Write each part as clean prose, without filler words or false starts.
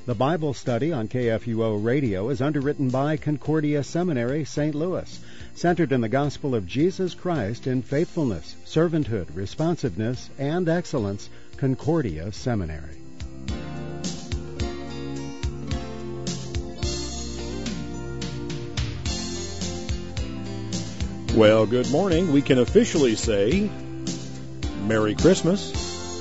The Bible study on KFUO Radio is underwritten by Concordia Seminary, St. Louis, centered in the gospel of Jesus Christ in faithfulness, servanthood, responsiveness, and excellence. Concordia Seminary. Well, good morning. We can officially say Merry Christmas.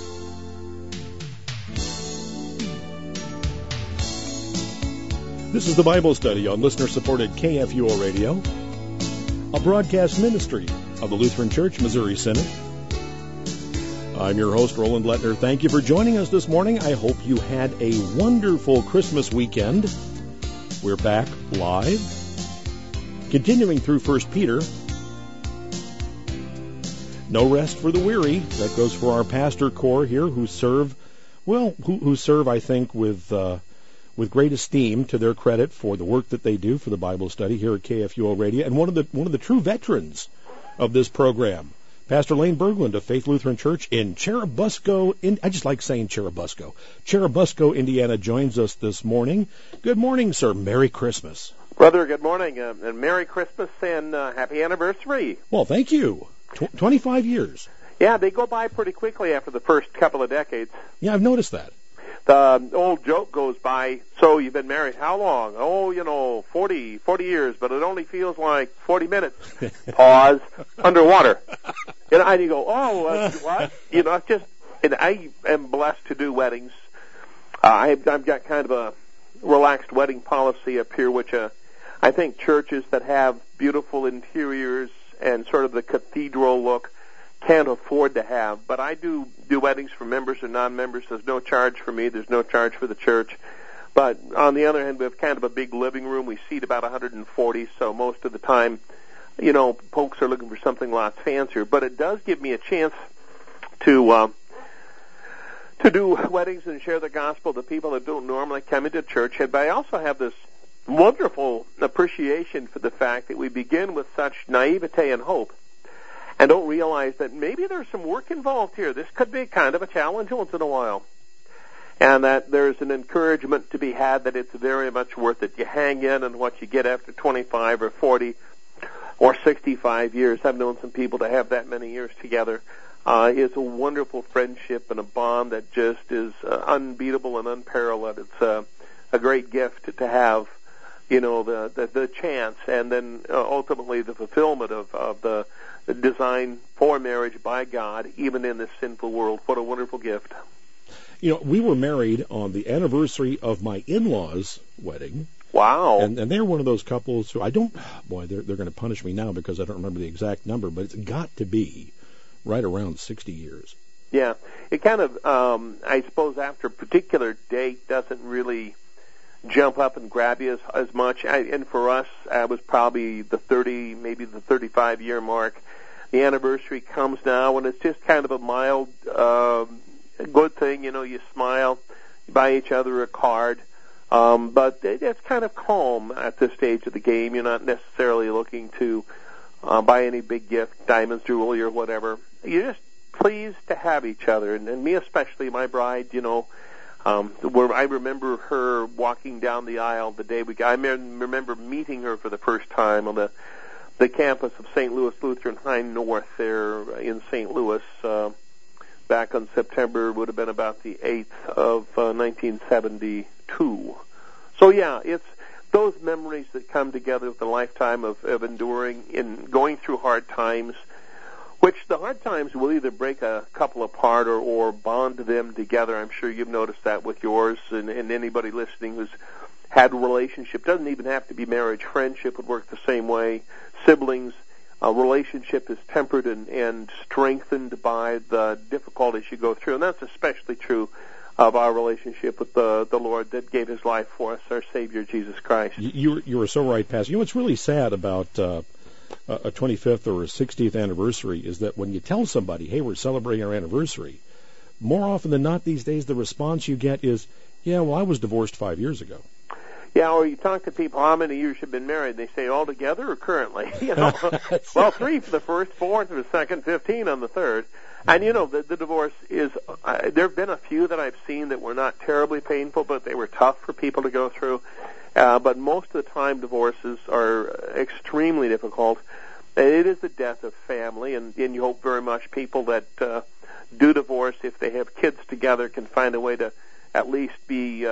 This is the Bible study on listener-supported KFUO Radio, a broadcast ministry of the Lutheran Church Missouri Synod. I'm your host, Roland Lettner. Thank you for joining us this morning. I hope you had a wonderful Christmas weekend. We're back live, continuing through 1 Peter. No rest for the weary. That goes for our pastor corps here who serve, I think, with great esteem, to their credit, for the work that they do for the Bible study here at KFUO Radio, and one of the true veterans of this program, Pastor Lane Berglund of Faith Lutheran Church in Churubusco. I just like saying Churubusco, Indiana, joins us this morning. Good morning, sir. Merry Christmas. Brother, good morning, and Merry Christmas and happy anniversary. Well, thank you. 25 years. Yeah, they go by pretty quickly after the first couple of decades. Yeah, I've noticed that. The old joke goes by, so you've been married how long? Oh, 40 years, but it only feels like 40 minutes. Pause. Underwater. And you go, what? It's just, and I am blessed to do weddings. I've got kind of a relaxed wedding policy up here, which I think churches that have beautiful interiors and sort of the cathedral look can't afford to have. But I do weddings for members and non-members. There's no charge for me. There's no charge for the church. But on the other hand, we have kind of a big living room. We seat about 140, so most of the time, folks are looking for something lots fancier. But it does give me a chance to do weddings and share the gospel to people that don't normally come into church. But I also have this wonderful appreciation for the fact that we begin with such naivete and hope, and don't realize that maybe there's some work involved here. This could be kind of a challenge once in a while. And that there's an encouragement to be had that it's very much worth it. You hang in, and what you get after 25 or 40 or 65 years, I've known some people to have that many years together, is a wonderful friendship and a bond that just is unbeatable and unparalleled. It's a great gift to have, the chance, and then ultimately the fulfillment of the design for marriage by God, even in this sinful world. What a wonderful gift. We were married on the anniversary of my in-laws' wedding. Wow. And they're one of those couples who they're going to punish me now because I don't remember the exact number, but it's got to be right around 60 years. Yeah. It kind of, I suppose after a particular date doesn't really jump up and grab you as much. And for us, I was probably the 30, maybe the 35-year mark. The anniversary comes now, and it's just kind of a mild, good thing. You smile, you buy each other a card. But it's kind of calm at this stage of the game. You're not necessarily looking to buy any big gift, diamonds, jewelry, or whatever. You're just pleased to have each other. And me especially, my bride, where I remember her walking down the aisle the day I remember meeting her for the first time on the campus of St. Louis Lutheran High North there in St. Louis back on September, would have been about the 8th of 1972. So yeah, it's those memories that come together with a lifetime of enduring and going through hard times, which the hard times will either break a couple apart or bond them together. I'm sure you've noticed that with yours, and anybody listening who's had a relationship. Doesn't even have to be marriage. Friendship would work the same way. Siblings, a relationship is tempered and strengthened by the difficulties you go through, and that's especially true of our relationship with the Lord that gave His life for us, our Savior, Jesus Christ. You were so right, Pastor. What's really sad about a 25th or a 60th anniversary is that when you tell somebody, hey, we're celebrating our anniversary, more often than not these days the response you get is, yeah, well, I was divorced 5 years ago. Yeah, or you talk to people, how many years you've been married? They say all together or currently? Well, 3 for the first, 4 for the second, 15 on the third. And, the divorce is, there have been a few that I've seen that were not terribly painful, but they were tough for people to go through. But most of the time, divorces are extremely difficult. It is the death of family, and you hope very much people that do divorce, if they have kids together, can find a way to at least be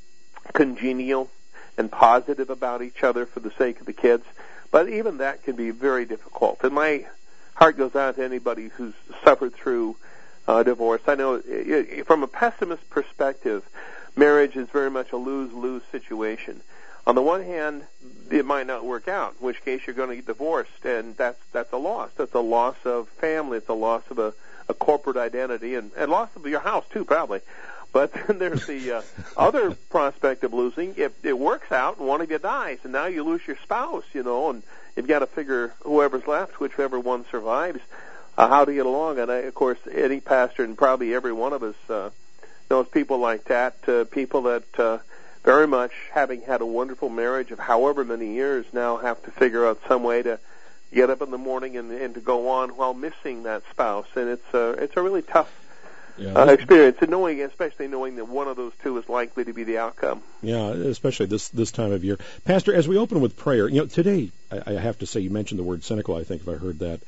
congenial and positive about each other for the sake of the kids. But even that can be very difficult. And my heart goes out to anybody who's suffered through divorce. I know from a pessimist perspective, marriage is very much a lose-lose situation. On the one hand, it might not work out, in which case you're going to get divorced, and that's a loss. That's a loss of family. It's a loss of a corporate identity, and loss of your house, too, probably. But then there's the other prospect of losing. If it works out and one of you dies, and now you lose your spouse, and you've got to figure whoever's left, whichever one survives, how to get along. And, of course, any pastor and probably every one of us knows people like that, people that very much, having had a wonderful marriage of however many years, now have to figure out some way to get up in the morning and to go on while missing that spouse. And it's a really tough experience, and especially knowing that one of those two is likely to be the outcome. Yeah, especially this time of year. Pastor, as we open with prayer, today, I have to say, you mentioned the word cynical, I think, if I heard that.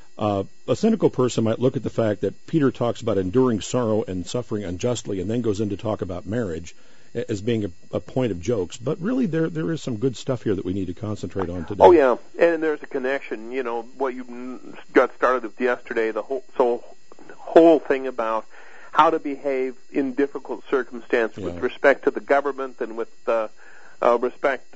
A cynical person might look at the fact that Peter talks about enduring sorrow and suffering unjustly and then goes in to talk about marriage as being a point of jokes. But really, there is some good stuff here that we need to concentrate on today. Oh, yeah, and there's a connection. What you got started with yesterday, the whole thing about how to behave in difficult circumstances with respect to the government and with respect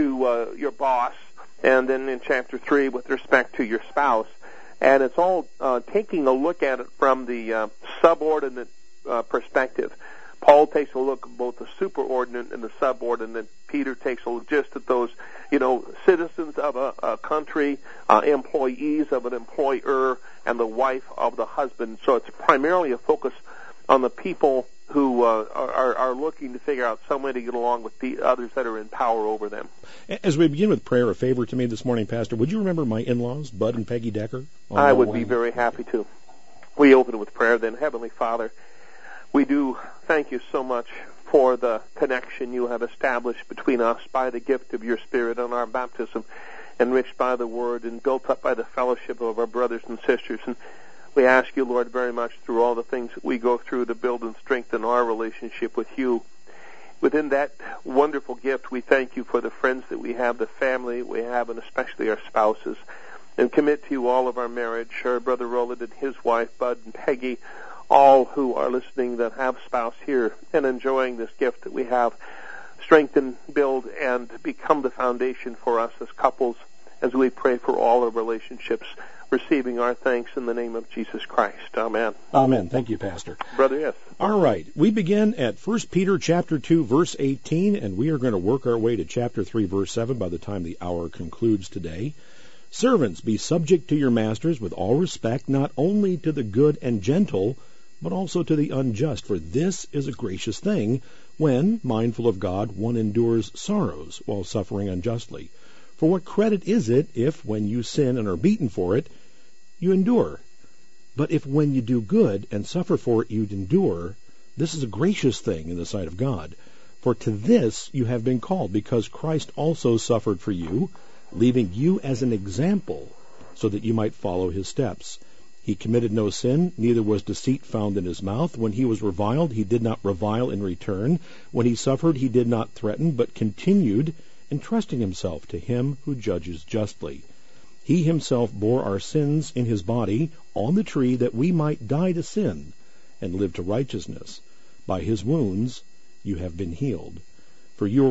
to your boss, and then in Chapter 3 with respect to your spouse. And it's all taking a look at it from the subordinate perspective. Paul takes a look at both the superordinate and the subordinate. Peter takes a look just at those, citizens of a country, employees of an employer, and the wife of the husband. So it's primarily a focus on the people who are looking to figure out some way to get along with the others that are in power over them. As we begin with prayer, a favor to me this morning, Pastor, would you remember my in-laws, Bud and Peggy Decker? I would be very happy to. We open with prayer then. Heavenly Father, we do thank you so much for the connection you have established between us by the gift of your Spirit and our baptism, enriched by the Word and built up by the fellowship of our brothers and sisters. And we ask you, Lord, very much through all the things that we go through to build and strengthen our relationship with you. Within that wonderful gift, we thank you for the friends that we have, the family we have, and especially our spouses. And commit to you all of our marriage, our brother Roland and his wife, Bud and Peggy, all who are listening that have spouse here and enjoying this gift that we have. Strengthen, build, and become the foundation for us as couples as we pray for all our relationships, receiving our thanks in the name of Jesus Christ. Amen. Amen. Thank you, Pastor. Brother, yes. All right. We begin at 1 Peter chapter 2, verse 18, and we are going to work our way to chapter 3, verse 7 by the time the hour concludes today. Servants, be subject to your masters with all respect, not only to the good and gentle, but also to the unjust. For this is a gracious thing, when, mindful of God, one endures sorrows while suffering unjustly. For what credit is it if, when you sin and are beaten for it, you endure? But if when you do good and suffer for it you endure, this is a gracious thing in the sight of God. For to this you have been called, because Christ also suffered for you, leaving you as an example, so that you might follow his steps. He committed no sin, neither was deceit found in his mouth. When he was reviled, he did not revile in return. When he suffered, he did not threaten, but continued, entrusting himself to him who judges justly. He himself bore our sins in his body on the tree, that we might die to sin and live to righteousness. By his wounds you have been healed. For you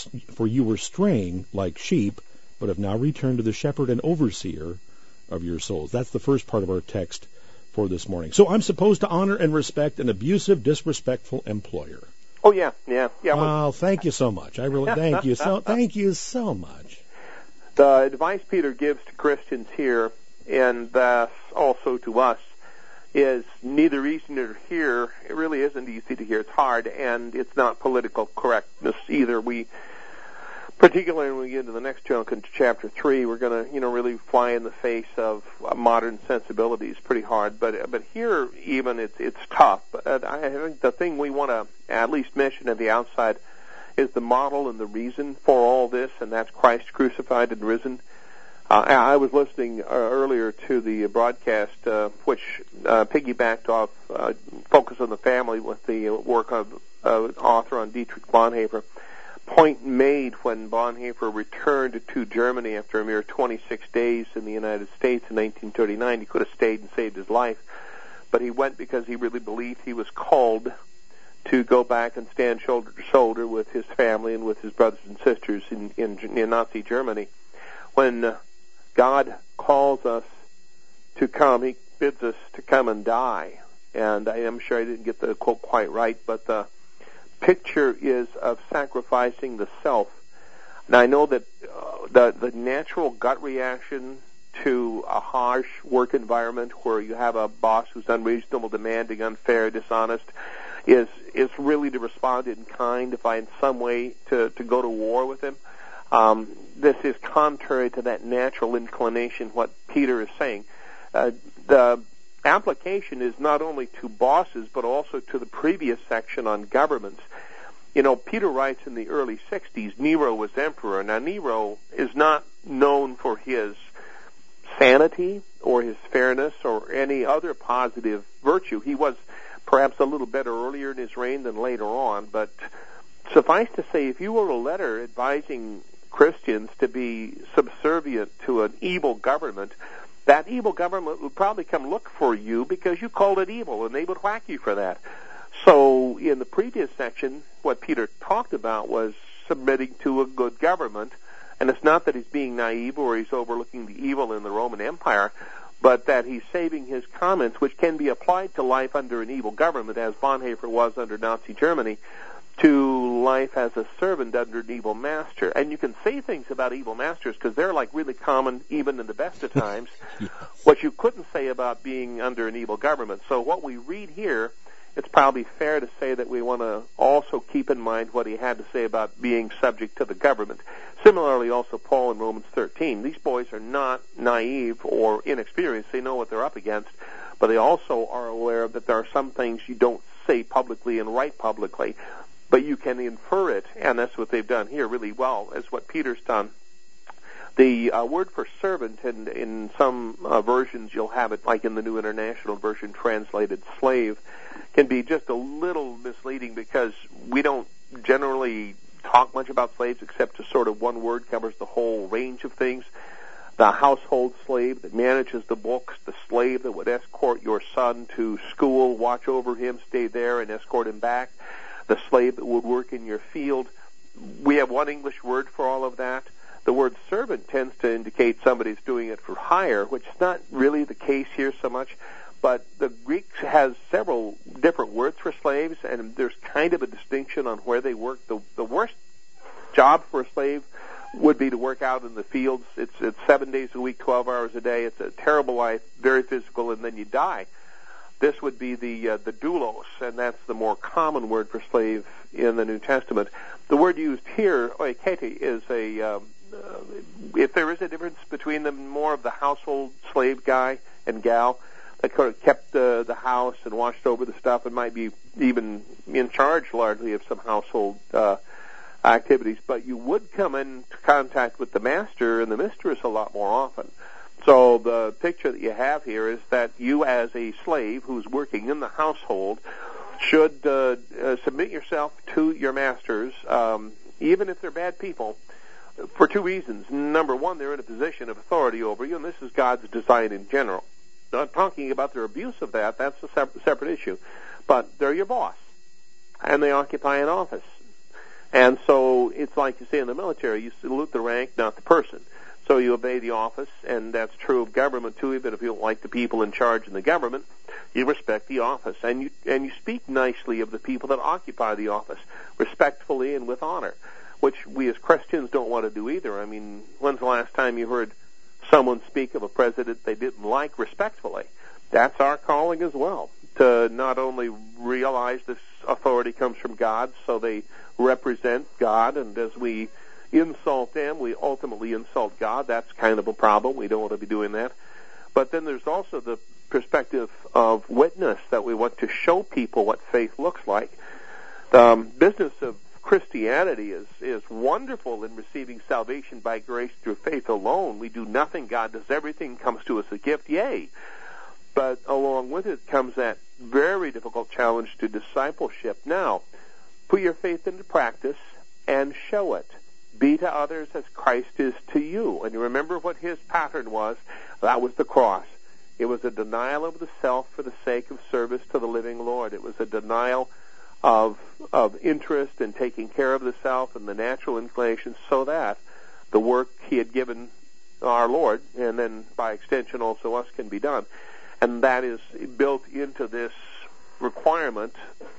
were straying like sheep, but have now returned to the shepherd and overseer of your souls. That's the first part of our text for this morning. So I'm supposed to honor and respect an abusive, disrespectful employer. Oh, yeah. Well, thank you so much. I really thank you so much. The advice Peter gives to Christians here, and thus also to us, is neither easy to hear. It really isn't easy to hear. It's hard, and it's not political correctness either. particularly when we get into the next chunk into chapter 3, we're going to, really fly in the face of modern sensibilities pretty hard. But here, even it's tough. But I think the thing we want to at least mention at the outside is the model and the reason for all this, and that's Christ crucified and risen. I was listening earlier to the broadcast, which piggybacked off Focus on the Family with the work of author on Dietrich Bonhoeffer. Point made when Bonhoeffer returned to Germany after a mere 26 days in the United States in 1939. He could have stayed and saved his life, but he went because he really believed he was called to go back and stand shoulder to shoulder with his family and with his brothers and sisters in Nazi Germany. When God calls us to come, He bids us to come and die. And I am sure I didn't get the quote quite right, but the picture is of sacrificing the self. And I know that the natural gut reaction to a harsh work environment where you have a boss who's unreasonable, demanding, unfair, dishonest, is really to respond in kind, to find some way to go to war with him. This is contrary to that natural inclination, what Peter is saying. The application is not only to bosses, but also to the previous section on governments. Peter writes in the early 60s, Nero was emperor. Now, Nero is not known for his sanity or his fairness or any other positive virtue. He was perhaps a little better earlier in his reign than later on, but suffice to say, if you wrote a letter advising Christians to be subservient to an evil government, that evil government would probably come look for you because you called it evil, and they would whack you for that. So in the previous section, what Peter talked about was submitting to a good government, and it's not that he's being naive or he's overlooking the evil in the Roman Empire, but that he's saving his comments, which can be applied to life under an evil government, as Bonhoeffer was under Nazi Germany, to life as a servant under an evil master. And you can say things about evil masters because they're like really common even in the best of times, yes. What you couldn't say about being under an evil government. So what we read here, it's probably fair to say that we want to also keep in mind what he had to say about being subject to the government. Similarly, also Paul in Romans 13. These boys are not naive or inexperienced. They know what they're up against, but they also are aware that there are some things you don't say publicly and write publicly, but you can infer it, and that's what they've done here really well, is what Peter's done. The word for servant, and in some versions you'll have it, like in the New International Version, translated slave, can be just a little misleading because we don't generally talk much about slaves except to sort of one word covers the whole range of things. The household slave that manages the books, the slave that would escort your son to school, watch over him, stay there, and escort him back, the slave that would work in your field. We have one English word for all of that. The word servant tends to indicate somebody's doing it for hire, which is not really the case here so much. But the Greek has several different words for slaves, and there's kind of a distinction on where they work. The worst job for a slave would be to work out in the fields. It's 7 days a week, 12 hours a day. It's a terrible life, very physical, and then you die. This would be the doulos, and that's the more common word for slave in the New Testament. The word used here, oikete, is if there is a difference between them, more of the household slave guy and gal that kind of kept the house and watched over the stuff and might be even in charge largely of some household activities. But you would come into contact with the master and the mistress a lot more often. So the picture that you have here is that you as a slave who's working in the household should submit yourself to your masters, even if they're bad people, for two reasons. Number one, they're in a position of authority over you, and this is God's design in general. Not talking about their abuse of that, that's a separate issue. But they're your boss, and they occupy an office. And so it's like you say in the military, you salute the rank, not the person. So you obey the office, and that's true of government too, even if you don't like the people in charge in the government, you respect the office. And you speak nicely of the people that occupy the office, respectfully and with honor, which we as Christians don't want to do either. I mean, when's the last time you heard someone speak of a president they didn't like respectfully? That's our calling as well, to not only realize this authority comes from God, so they represent God, and as we insult them, we ultimately insult God. That's kind of a problem. We don't want to be doing that. But then there's also the perspective of witness, that we want to show people what faith looks like. The business of Christianity is wonderful in receiving salvation by grace through faith alone. We do nothing. God does everything, comes to us a gift. Yay! But along with it comes that very difficult challenge to discipleship. Now, put your faith into practice and show it. Be to others as Christ is to you. And you remember what his pattern was. That was the cross. It was a denial of the self for the sake of service to the living Lord. It was a denial of interest in taking care of the self and the natural inclinations, so that the work he had given our Lord, and then by extension also us, can be done. And that is built into this requirement,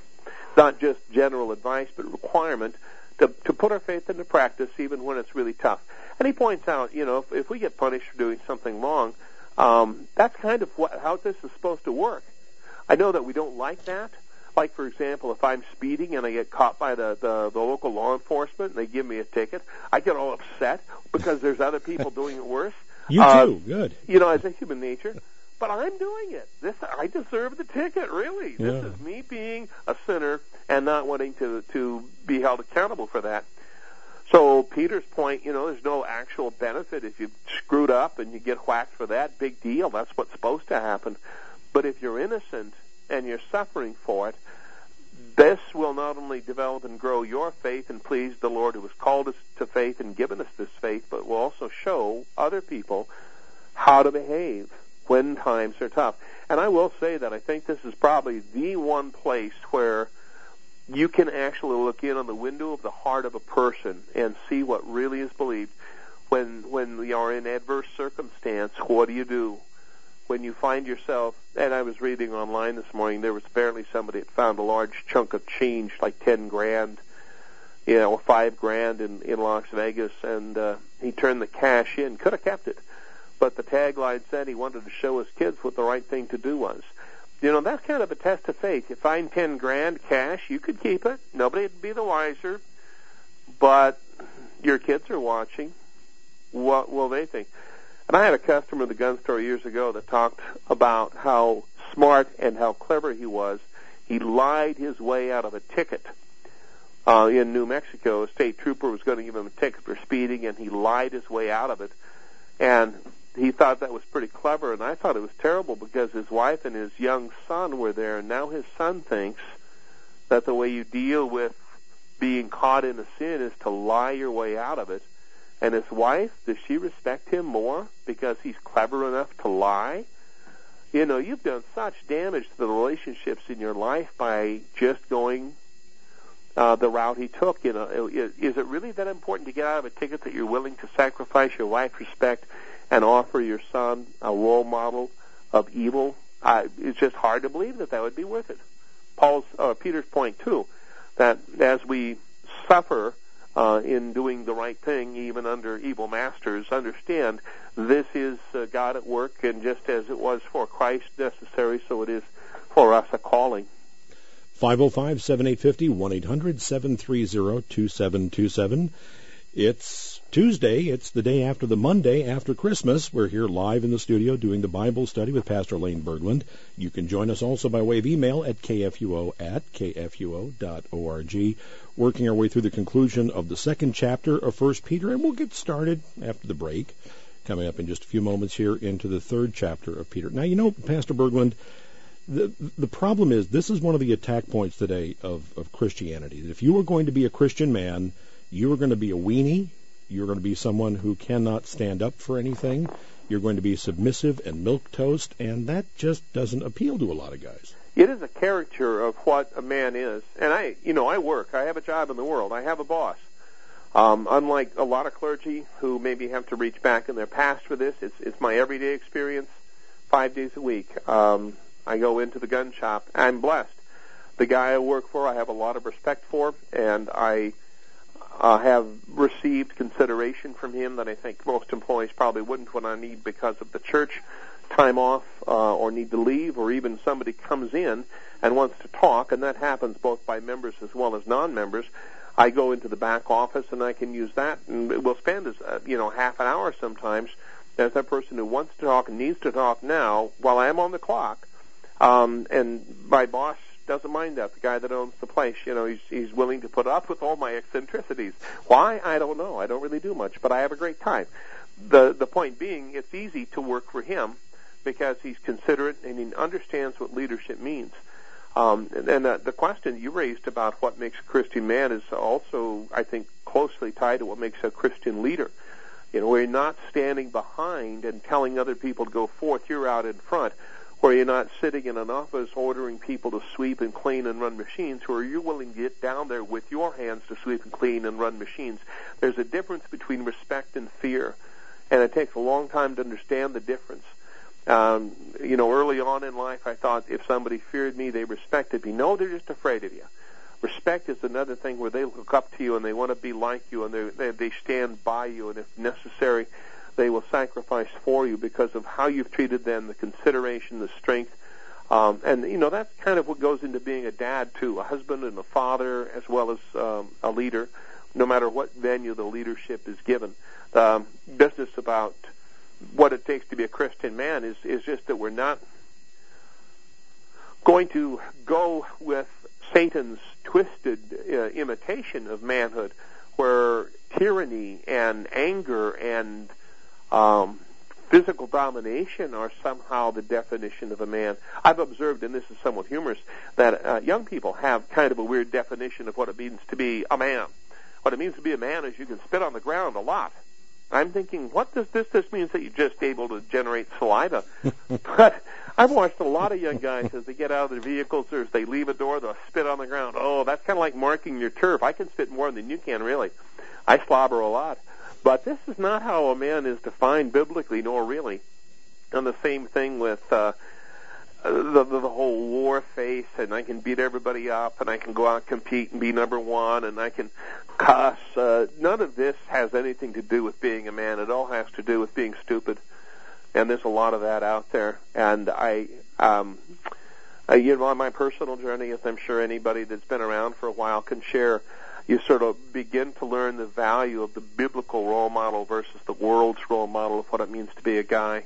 not just general advice, but requirement to put our faith into practice even when it's really tough. And he points out, if we get punished for doing something wrong, that's kind of how this is supposed to work. I know that we don't like that. Like, for example, if I'm speeding and I get caught by the local law enforcement and they give me a ticket, I get all upset because there's other people doing it worse. You too. Good. As a human nature. But I'm doing it. I deserve the ticket, really. Yeah. This is me being a sinner and not wanting to be held accountable for that. So Peter's point, there's no actual benefit if you screwed up and you get whacked for that. Big deal. That's what's supposed to happen. But if you're innocent and you're suffering for it, this will not only develop and grow your faith and please the Lord who has called us to faith and given us this faith, but will also show other people how to behave when times are tough. And I will say that I think this is probably the one place where you can actually look in on the window of the heart of a person and see what really is believed. When we are in adverse circumstance, what do? When you find yourself, and I was reading online this morning, there was apparently somebody that found a large chunk of change, like 10 grand, or 5 grand in Las Vegas, and he turned the cash in, could have kept it. But the tagline said he wanted to show his kids what the right thing to do was. That's kind of a test of faith. You find 10 grand cash, you could keep it. Nobody would be the wiser. But your kids are watching. What will they think? And I had a customer at the gun store years ago that talked about how smart and how clever he was. He lied his way out of a ticket. In New Mexico, a state trooper was going to give him a ticket for speeding, and he lied his way out of it. And he thought that was pretty clever, and I thought it was terrible because his wife and his young son were there, and now his son thinks that the way you deal with being caught in a sin is to lie your way out of it. And his wife, does she respect him more because he's clever enough to lie? You've done such damage to the relationships in your life by just going the route he took. Is it really that important to get out of a ticket that you're willing to sacrifice your wife's respect and offer your son a role model of evil? It's just hard to believe that would be worth it. Peter's point too, that as we suffer in doing the right thing, even under evil masters, understand this is God at work, and just as it was for Christ necessary, so it is for us a calling. 505-7850, 1-800-730-2727. It's Tuesday. It's the day after the Monday after Christmas. We're here live in the studio doing the Bible study with Pastor Lane Berglund. You can join us also by way of email at kfuo@kfuo.org. Working our way through the conclusion of the second chapter of 1 Peter, and we'll get started after the break, coming up in just a few moments here into the third chapter of Peter. Now, Pastor Berglund, the problem is this is one of the attack points today of Christianity. That if you are going to be a Christian man, you are going to be a weenie. You're going to be someone who cannot stand up for anything. You're going to be submissive and milquetoast, and that just doesn't appeal to a lot of guys. It is a caricature of what a man is. And I work. I have a job in the world. I have a boss. Unlike a lot of clergy who maybe have to reach back in their past for this, it's my everyday experience, 5 days a week. I go into the gun shop. I'm blessed. The guy I work for, I have a lot of respect for, and I have received consideration from him that I think most employees probably wouldn't when I need because of the church time off or need to leave, or even somebody comes in and wants to talk, and that happens both by members as well as non-members. I go into the back office and I can use that, and we'll spend half an hour sometimes. There's that person who wants to talk and needs to talk now while I'm on the clock, and my boss doesn't mind that. The guy that owns the place, he's willing to put up with all my eccentricities. Why? I don't know. I don't really do much, but I have a great time. The point being, it's easy to work for him because he's considerate and he understands what leadership means. The question you raised about what makes a Christian man is also, I think, closely tied to what makes a Christian leader. Where you're not standing behind and telling other people to go forth, you're out in front. Where you're not sitting in an office ordering people to sweep and clean and run machines, where you're willing to get down there with your hands to sweep and clean and run machines. There's a difference between respect and fear, and it takes a long time to understand the difference. Early on in life, I thought if somebody feared me, they respected me. No, they're just afraid of you. Respect is another thing where they look up to you and they want to be like you, and they stand by you, and if necessary, they will sacrifice for you because of how you've treated them, the consideration, the strength. That's kind of what goes into being a dad, too, a husband and a father, as well as a leader, no matter what venue the leadership is given. The business about what it takes to be a Christian man is just that we're not going to go with Satan's twisted imitation of manhood, where tyranny and anger and physical domination are somehow the definition of a man. I've observed, and this is somewhat humorous, that young people have kind of a weird definition of what it means to be a man. What it means to be a man is you can spit on the ground a lot. I'm thinking, what does this means that you're just able to generate saliva? But I've watched a lot of young guys as they get out of their vehicles or as they leave a door, they'll spit on the ground. Oh, that's kind of like marking your turf. I can spit more than you can, really. I slobber a lot. But this is not how a man is defined biblically, nor really. And the same thing with the whole war face, and I can beat everybody up, and I can go out and compete and be number one, and I can cuss. None of this has anything to do with being a man. It all has to do with being stupid. And there's a lot of that out there. And on my personal journey, as I'm sure anybody that's been around for a while can share, you sort of begin to learn the value of the biblical role model versus the world's role model of what it means to be a guy.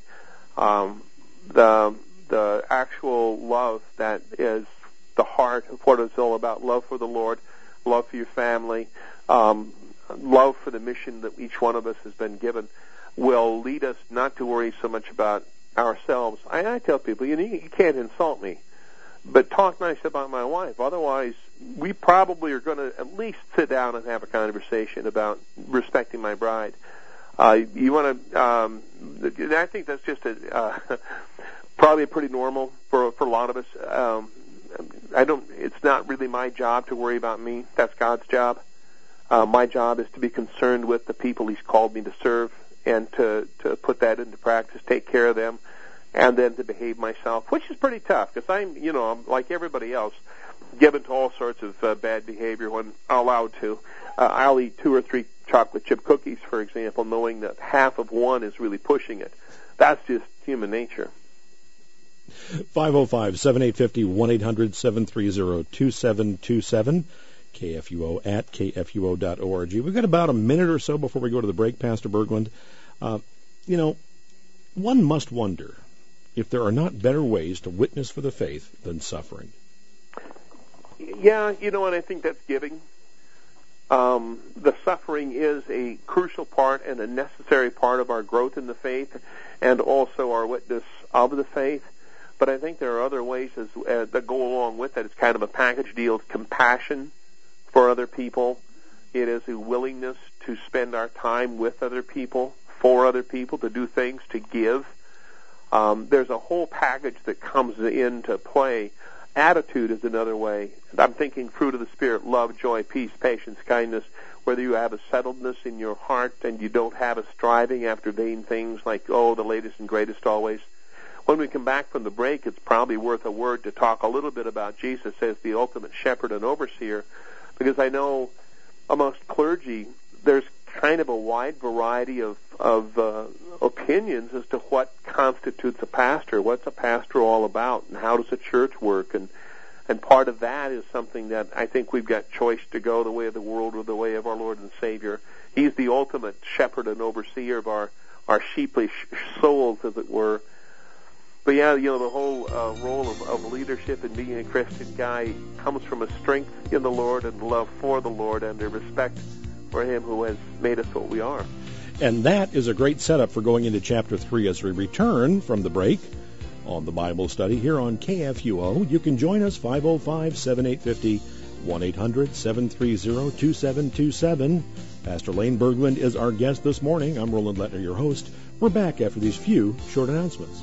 The actual love that is the heart of what it's all about, love for the Lord, love for your family, love for the mission that each one of us has been given, will lead us not to worry so much about ourselves. I tell people, you can't insult me, but talk nice about my wife. Otherwise, we probably are going to at least sit down and have a conversation about respecting my bride. You want to? I think that's just probably pretty normal for a lot of us. It's not really my job to worry about me. That's God's job. My job is to be concerned with the people He's called me to serve, and to put that into practice, take care of them, and then to behave myself, which is pretty tough because I'm like everybody else, given to all sorts of bad behavior when allowed to. I'll eat 2 or 3 chocolate chip cookies, for example, knowing that half of one is really pushing it. That's just human nature. 505-7850, 1-800-730-2727, KFUO at KFUO.org. We've got about a minute or so before we go to the break, Pastor Berglund. One must wonder if there are not better ways to witness for the faith than suffering. Yeah, and I think that's giving. The suffering is a crucial part and a necessary part of our growth in the faith and also our witness of the faith. But I think there are other ways that go along with that. It's kind of a package deal. It's compassion for other people. It is a willingness to spend our time with other people, for other people, to do things, to give. There's a whole package that comes into play. Attitude is another way. I'm thinking fruit of the Spirit, love, joy, peace, patience, kindness. Whether you have a settledness in your heart and you don't have a striving after vain things like, the latest and greatest always. When we come back from the break, it's probably worth a word to talk a little bit about Jesus as the ultimate shepherd and overseer, because I know amongst clergy there's kind of a wide variety of opinions as to what constitutes a pastor. What's a pastor all about, and how does a church work, and And part of that is something that I think we've got choice to go the way of the world or the way of our Lord and Savior. He's the ultimate shepherd and overseer of our sheepish souls, as it were. But yeah, the whole role of leadership and being a Christian guy comes from a strength in the Lord and love for the Lord and a respect for Him who has made us what we are. And that is a great setup for going into Chapter 3 as we return from the break on the Bible study here on KFUO. You can join us 505-7850, 1-800-730-2727. Pastor Lane Berglund is our guest this morning. I'm Roland Lettner, your host. We're back after these few short announcements.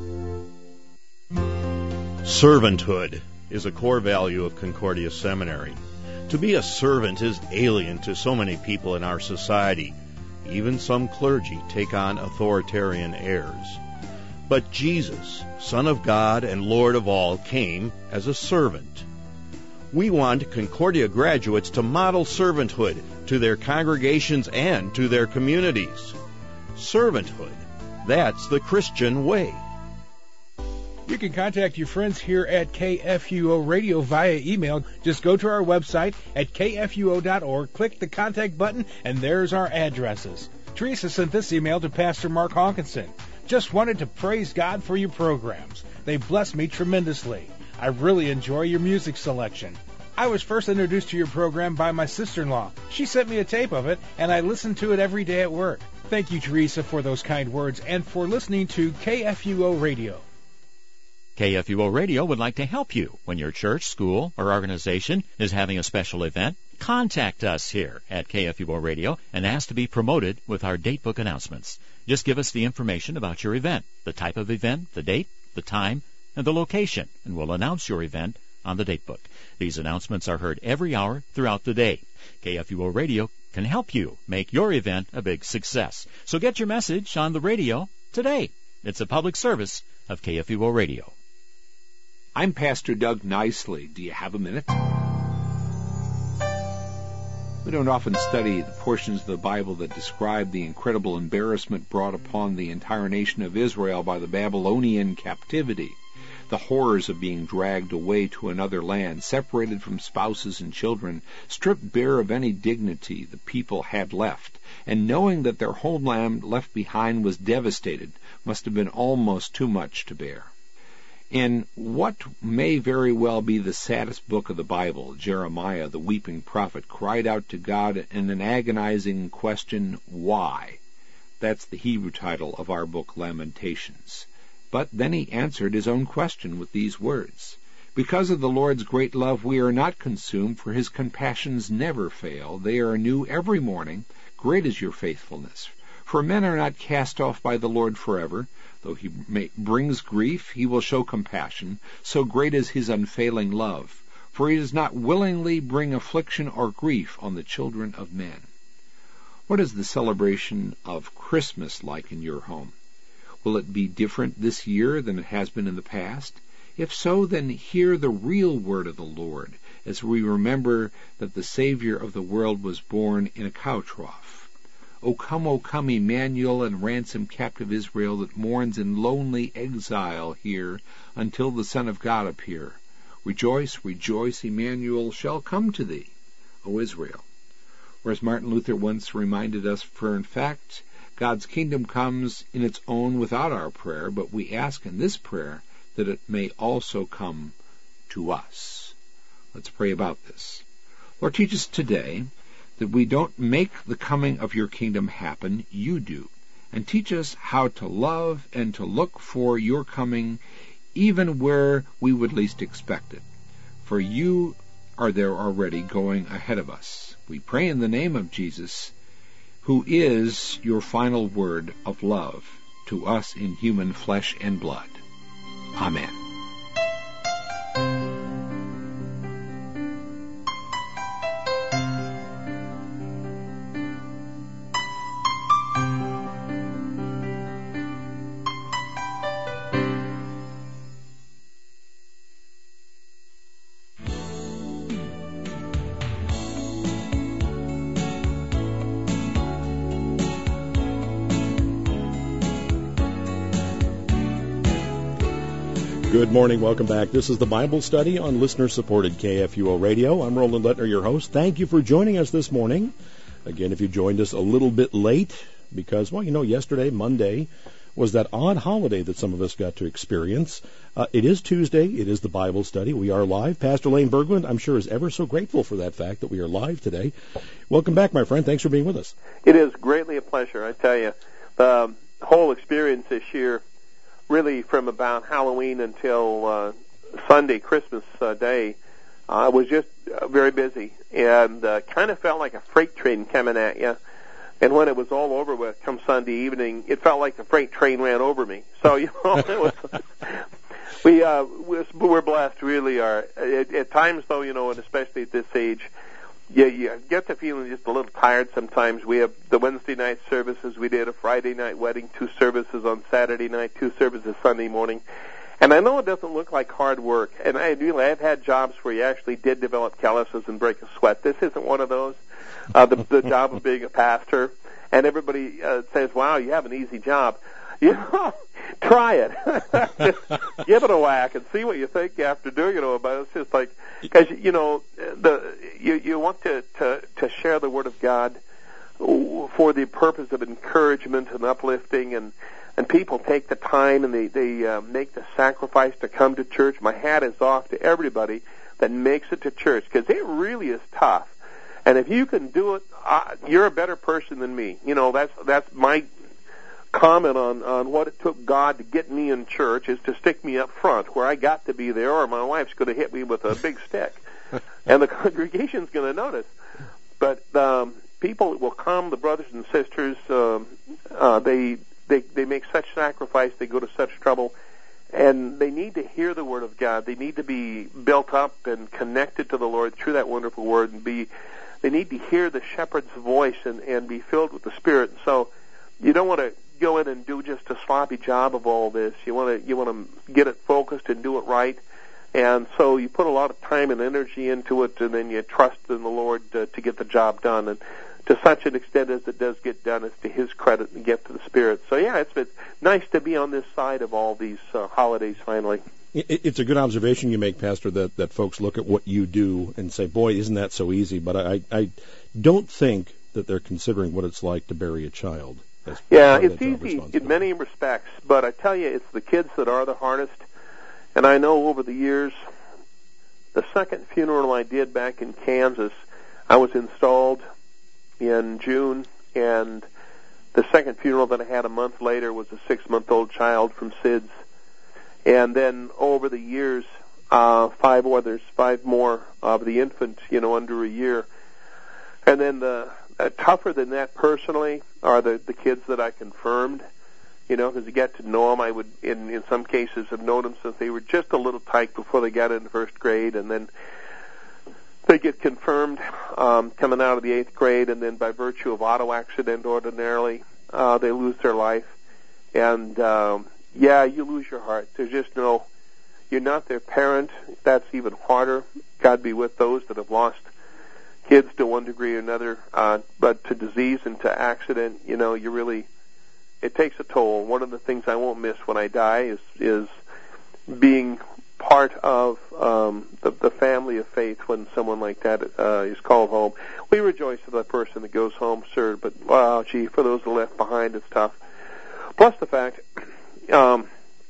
Servanthood is a core value of Concordia Seminary. To be a servant is alien to so many people in our society. Even some clergy take on authoritarian airs. But Jesus, Son of God and Lord of all, came as a servant. We want Concordia graduates to model servanthood to their congregations and to their communities. Servanthood, that's the Christian way. You can contact your friends here at KFUO Radio via email. Just go to our website at kfuo.org, click the contact button, and there's our addresses. Teresa sent this email to Pastor Mark Hawkinson. Just wanted to praise God for your programs. They bless me tremendously. I really enjoy your music selection. I was first introduced to your program by my sister-in-law. She sent me a tape of it, and I listen to it every day at work. Thank you, Teresa, for those kind words and for listening to KFUO Radio. KFUO Radio would like to help you when your church, school, or organization is having a special event. Contact us here at KFUO Radio and ask to be promoted with our datebook announcements. Just give us the information about your event, the type of event, the date, the time, and the location, and we'll announce your event on the datebook. These announcements are heard every hour throughout the day. KFUO Radio can help you make your event a big success. So get your message on the radio today. It's a public service of KFUO Radio. I'm Pastor Doug Nicely. Do you have a minute? We don't often study the portions of the Bible that describe the incredible embarrassment brought upon the entire nation of Israel by the Babylonian captivity, the horrors of being dragged away to another land, separated from spouses and children, stripped bare of any dignity the people had left, and knowing that their homeland left behind was devastated must have been almost too much to bear. In what may very well be the saddest book of the Bible, Jeremiah, the weeping prophet, cried out to God in an agonizing question, why? That's the Hebrew title of our book, Lamentations. But then he answered his own question with these words, because of the Lord's great love we are not consumed, for his compassions never fail. They are new every morning. Great is your faithfulness. For men are not cast off by the Lord forever. Though he brings grief, he will show compassion. So great is his unfailing love. For he does not willingly bring affliction or grief on the children of men. What is the celebration of Christmas like in your home? Will it be different this year than it has been in the past? If so, then hear the real word of the Lord as we remember that the Savior of the world was born in a cow trough. O come, Emmanuel, and ransom captive Israel that mourns in lonely exile here until the Son of God appear. Rejoice, rejoice, Emmanuel shall come to thee, O Israel. Or as Martin Luther once reminded us, for in fact, God's kingdom comes in its own without our prayer, but we ask in this prayer that it may also come to us. Let's pray about this. Lord, teach us today that we don't make the coming of your kingdom happen, you do. And teach us how to love and to look for your coming even where we would least expect it. For you are there already going ahead of us. We pray in the name of Jesus, who is your final word of love to us in human flesh and blood. Amen. Good morning. Welcome back. This is the Bible Study on listener-supported KFUO Radio. I'm Roland Lettner, your host. Thank you for joining us this morning. Again, if you joined us a little bit late because, well, yesterday, Monday, was that odd holiday that some of us got to experience. It is Tuesday. It is the Bible Study. We are live. Pastor Lane Berglund, I'm sure, is ever so grateful for that fact that we are live today. Welcome back, my friend. Thanks for being with us. It is greatly a pleasure, I tell you. The whole experience this year, really from about Halloween until Sunday, Christmas Day, was just very busy and kind of felt like a freight train coming at you. And when it was all over with, come Sunday evening, it felt like the freight train ran over me. So, it was, we're blessed, really are. At times, though, and especially at this age, you get the feeling just a little tired sometimes. We have the Wednesday night services. We did a Friday night wedding, 2 services on Saturday night, 2 services Sunday morning. And I know it doesn't look like hard work. And I've had jobs where you actually did develop calluses and break a sweat. This isn't one of those. The job of being a pastor. And everybody says, wow, you have an easy job. Try it. Just give it a whack and see what you think after doing it. But it's just like, because, you want to share the Word of God for the purpose of encouragement and uplifting, and people take the time and they make the sacrifice to come to church. My hat is off to everybody that makes it to church, because it really is tough. And if you can do it, you're a better person than me. That's my comment on what it took God to get me in church, is to stick me up front where I got to be there, or my wife's going to hit me with a big stick. And the congregation's going to notice. But people will come, the brothers and sisters, they make such sacrifice, they go to such trouble, and they need to hear the Word of God. They need to be built up and connected to the Lord through that wonderful Word, and they need to hear the shepherd's voice and be filled with the Spirit. So you don't want to go in and do just a sloppy job of all this. You want to get it focused and do it right. And so you put a lot of time and energy into it, and then you trust in the Lord to get the job done. And to such an extent as it does get done, it's to His credit and gift to the Spirit. So yeah, it's nice to be on this side of all these holidays finally. It's a good observation you make, Pastor, that folks look at what you do and say, boy, isn't that so easy? But I don't think that they're considering what it's like to bury a child. Yeah, it's easy in many respects, but I tell you, it's the kids that are the hardest. And I know over the years, the second funeral I did back in Kansas, I was installed in June, and the second funeral that I had a month later was a 6-month-old child from SIDS. And then over the years, 5 more of the infants, under a year. And then tougher than that personally are the kids that I confirmed, because you get to know them. I would, in some cases, have known them since they were just a little tyke before they got into 1st grade, and then they get confirmed coming out of the 8th grade, and then by virtue of auto accident ordinarily, they lose their life. And you lose your heart. There's just you're not their parent. That's even harder. God be with those that have lost kids to one degree or another, but to disease and to accident, it takes a toll. One of the things I won't miss when I die is being part of the family of faith when someone like that is called home. We rejoice for the person that goes home, sir, but for those that are left behind, it's tough. Plus the fact, I'm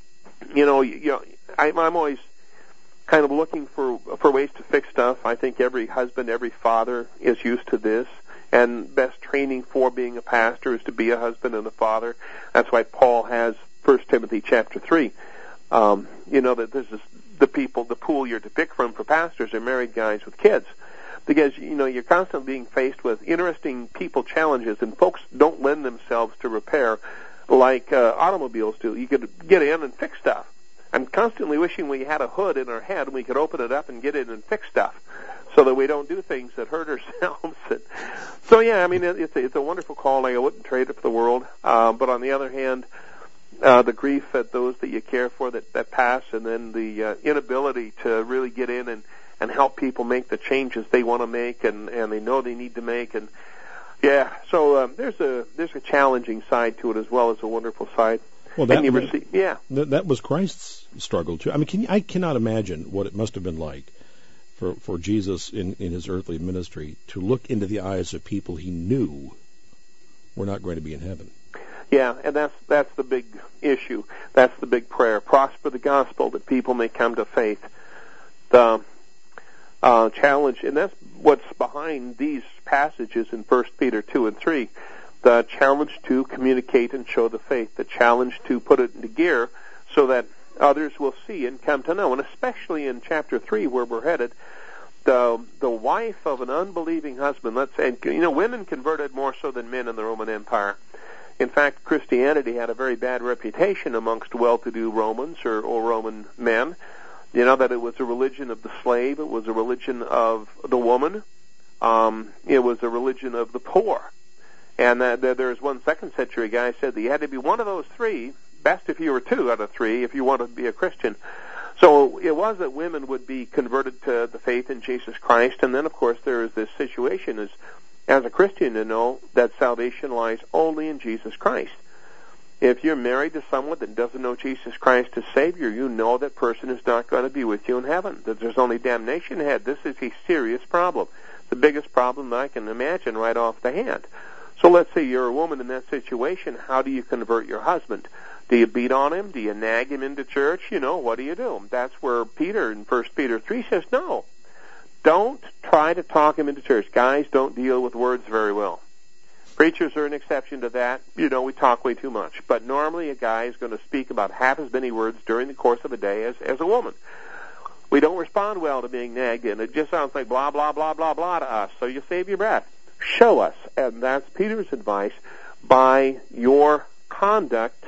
always kind of looking for ways to fix stuff. I think every husband, every father is used to this, and best training for being a pastor is to be a husband and a father. That's why Paul has 1 Timothy chapter 3. That this is the pool you're to pick from for pastors are married guys with kids. Because, you're constantly being faced with interesting people challenges, and folks don't lend themselves to repair like automobiles do. You could get in and fix stuff. I'm constantly wishing we had a hood in our head and we could open it up and get in and fix stuff so that we don't do things that hurt ourselves. So, it's a wonderful calling. I wouldn't trade it for the world. But on the other hand, the grief at those that you care for that pass, and then the inability to really get in and help people make the changes they want to make and they know they need to make. And so there's a challenging side to it as well as a wonderful side. Well, and you receive, that was Christ's struggle too. I mean, I cannot imagine what it must have been like for Jesus in his earthly ministry to look into the eyes of people he knew were not going to be in heaven. Yeah, and that's the big issue. That's the big prayer. Prosper the gospel that people may come to faith. The challenge, and that's what's behind these passages in 1 Peter 2 and 3. The challenge to communicate and show the faith. The challenge to put it into gear so that others will see and come to know. And especially in chapter 3 where we're headed, the wife of an unbelieving husband, let's say, women converted more so than men in the Roman Empire. In fact, Christianity had a very bad reputation amongst well-to-do Romans or Roman men. That it was a religion of the slave, it was a religion of the woman, it was a religion of the poor. And there's one 2nd century guy said that you had to be one of those three, best if you were 2 out of 3 if you wanted to be a Christian. So it was that women would be converted to the faith in Jesus Christ, and then of course there is this situation as a Christian to know that salvation lies only in Jesus Christ. If you're married to someone that doesn't know Jesus Christ as Savior, you know that person is not going to be with you in heaven, that there's only damnation ahead. This is a serious problem, the biggest problem that I can imagine right off the hand. So let's say you're a woman in that situation. How do you convert your husband? Do you beat on him? Do you nag him into church? What do you do? That's where Peter in 1 Peter 3 says, no, don't try to talk him into church. Guys don't deal with words very well. Preachers are an exception to that. We talk way too much. But normally a guy is going to speak about half as many words during the course of a day as a woman. We don't respond well to being nagged in. It just sounds like blah, blah, blah, blah, blah to us. So you save your breath. Show us. And that's Peter's advice. By your conduct,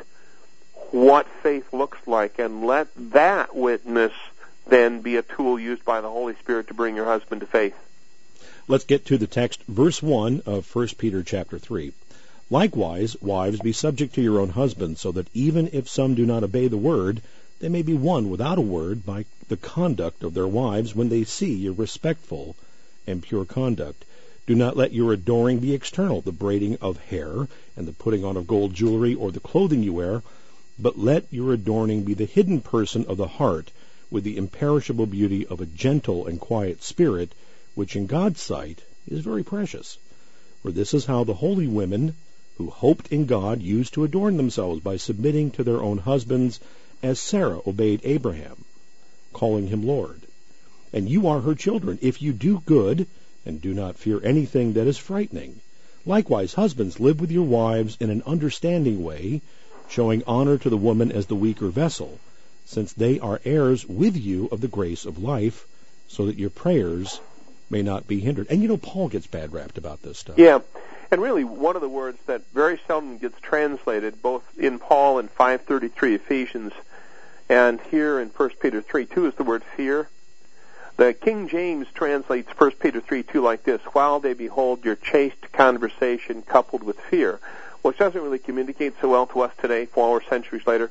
what faith looks like. And let that witness then be a tool used by the Holy Spirit to bring your husband to faith. Let's get to the text, verse 1 of 1 Peter chapter 3. Likewise, wives, be subject to your own husbands, so that even if some do not obey the word, they may be won without a word by the conduct of their wives when they see your respectful and pure conduct. Do not let your adoring be external, the braiding of hair and the putting on of gold jewelry or the clothing you wear, but let your adorning be the hidden person of the heart, with the imperishable beauty of a gentle and quiet spirit, which in God's sight is very precious. For this is how the holy women who hoped in God used to adorn themselves by submitting to their own husbands, as Sarah obeyed Abraham, calling him Lord. And you are her children, if you do good, and do not fear anything that is frightening. Likewise, husbands, live with your wives in an understanding way, showing honor to the woman as the weaker vessel, since they are heirs with you of the grace of life, so that your prayers may not be hindered. And Paul gets bad rapped about this stuff. Yeah, and really one of the words that very seldom gets translated, both in Paul and 5:33 Ephesians, and here in 1 Peter 3:2 is the word fear. The King James translates 1 Peter 3:2 like this: while they behold your chaste conversation coupled with fear, which doesn't really communicate so well to us today, 4 centuries later.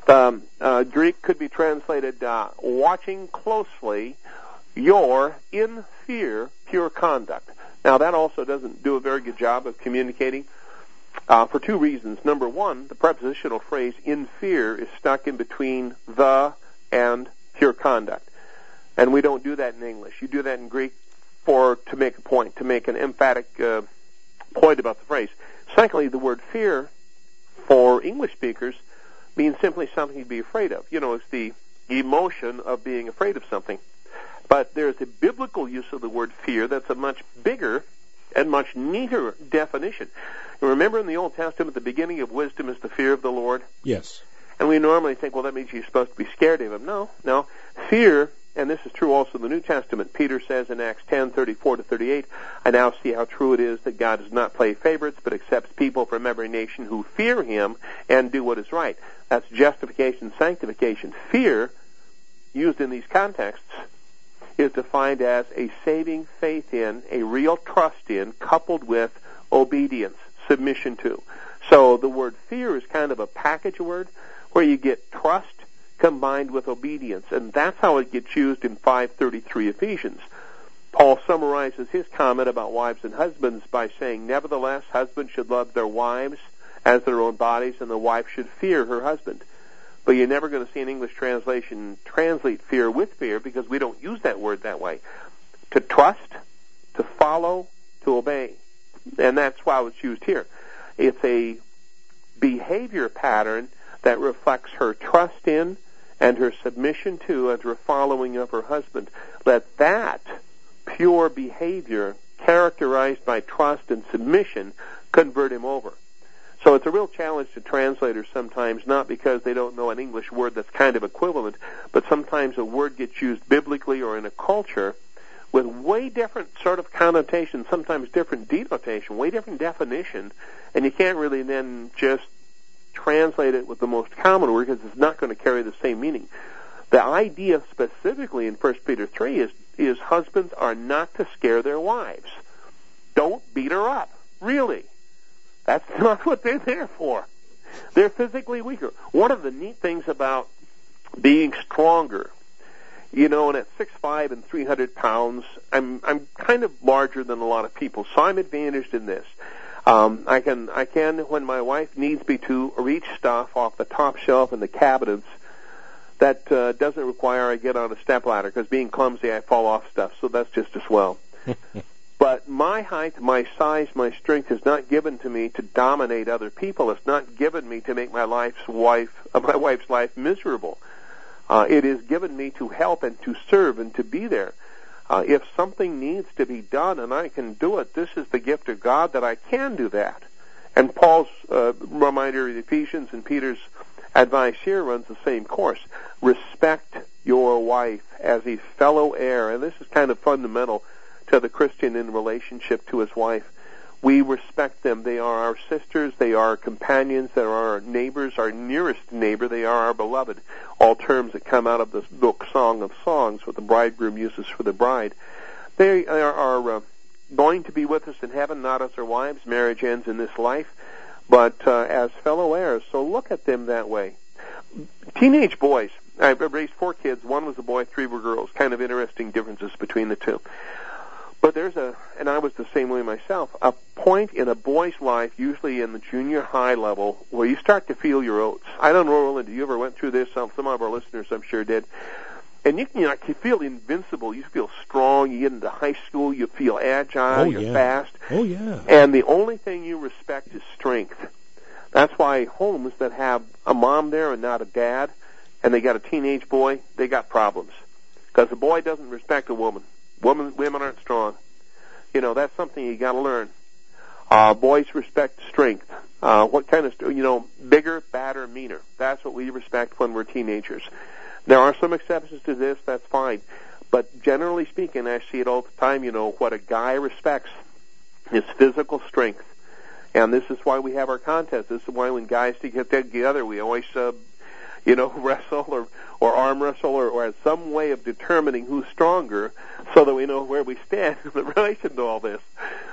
The Greek could be translated watching closely your, in fear, pure conduct. Now, that also doesn't do a very good job of communicating for 2 reasons. Number 1, the prepositional phrase in fear is stuck in between the and pure conduct. And we don't do that in English. You do that in Greek to make a point, to make an emphatic point about the phrase. Secondly, the word fear for English speakers means simply something to be afraid of. It's the emotion of being afraid of something. But there's a biblical use of the word fear that's a much bigger and much neater definition. And remember in the Old Testament, the beginning of wisdom is the fear of the Lord? Yes. And we normally think, well, that means you're supposed to be scared of him. No. Fear, and this is true also in the New Testament. Peter says in Acts 10:34-38, I now see how true it is that God does not play favorites, but accepts people from every nation who fear him and do what is right. That's justification, sanctification. Fear, used in these contexts, is defined as a saving faith in, a real trust in, coupled with obedience, submission to. So the word fear is kind of a package word where you get trust combined with obedience, and that's how it gets used in 5:33 Ephesians. Paul summarizes his comment about wives and husbands by saying, nevertheless, husbands should love their wives as their own bodies, and the wife should fear her husband. But you're never going to see an English translation translate fear with fear, because we don't use that word that way. To trust, to follow, to obey. And that's why it's used here. It's a behavior pattern that reflects her trust in and her submission to and her following of her husband. Let that pure behavior, characterized by trust and submission, convert him over. So it's a real challenge to translators sometimes, not because they don't know an English word that's kind of equivalent, but sometimes a word gets used biblically or in a culture with way different sort of connotation, sometimes different denotation, way different definition, and you can't really then just translate it with the most common word because it's not going to carry the same meaning. The idea specifically in 1 Peter 3 is husbands are not to scare their wives. Don't beat her up. Really. That's not what they're there for. They're physically weaker. One of the neat things about being stronger, and at 6'5" and 300 pounds, I'm kind of larger than a lot of people, so I'm advantaged in this. I can, when my wife needs me to, reach stuff off the top shelf in the cabinets that doesn't require I get on a stepladder, because being clumsy, I fall off stuff, so that's just as well. But my height, my size, my strength is not given to me to dominate other people. It's not given me to make my wife's life miserable. It is given me to help and to serve and to be there. If something needs to be done and I can do it, this is the gift of God that I can do that. And Paul's reminder in Ephesians and Peter's advice here runs the same course. Respect your wife as a fellow heir. And this is kind of fundamental to the Christian in relationship to his wife. We respect them. They are our sisters. They are our companions. They are our neighbors, our nearest neighbor. They are our beloved. All terms that come out of this book, Song of Songs, what the bridegroom uses for the bride. They are going to be with us in heaven, not as our wives. Marriage ends in this life, but as fellow heirs. So look at them that way. Teenage boys. I've raised 4 kids. 1 was a boy, 3 were girls. Kind of interesting differences between the two. But and I was the same way myself, a point in a boy's life, usually in the junior high level, where you start to feel your oats. I don't know, Roland, you ever went through this? Some of our listeners, I'm sure, did. And you feel invincible. You feel strong. You get into high school, you feel agile, you're fast. Oh, yeah. And the only thing you respect is strength. That's why homes that have a mom there and not a dad, and they got a teenage boy, they got problems. Because a boy doesn't respect a woman. Women aren't strong. That's something you got to learn. Boys respect strength. What kind of, bigger, badder, meaner. That's what we respect when we're teenagers. There are some exceptions to this. That's fine. But generally speaking, I see it all the time. What a guy respects is physical strength. And this is why we have our contests. This is why when guys get together, we always wrestle or arm wrestle or as some way of determining who's stronger so that we know where we stand in relation to all this.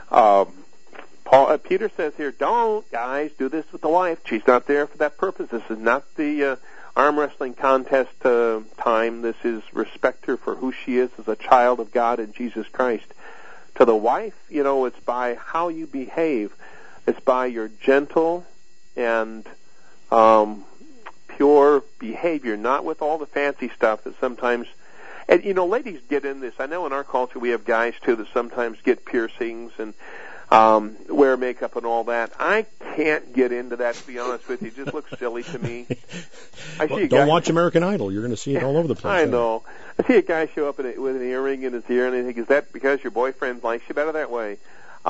Peter says here, don't, guys, do this with the wife. She's not there for that purpose. This is not the arm wrestling contest time. This is respect her for who she is as a child of God in Jesus Christ. To the wife, it's by how you behave. It's by your gentle and pure behavior, not with all the fancy stuff that sometimes, and ladies get in this. I know in our culture we have guys too that sometimes get piercings and wear makeup and all that. I can't get into that, to be honest with you. It just looks silly to me. Don't watch American Idol. You're going to see it all over the place. I know. I see a guy show up with an earring in his ear, and I think, is that because your boyfriend likes you better that way?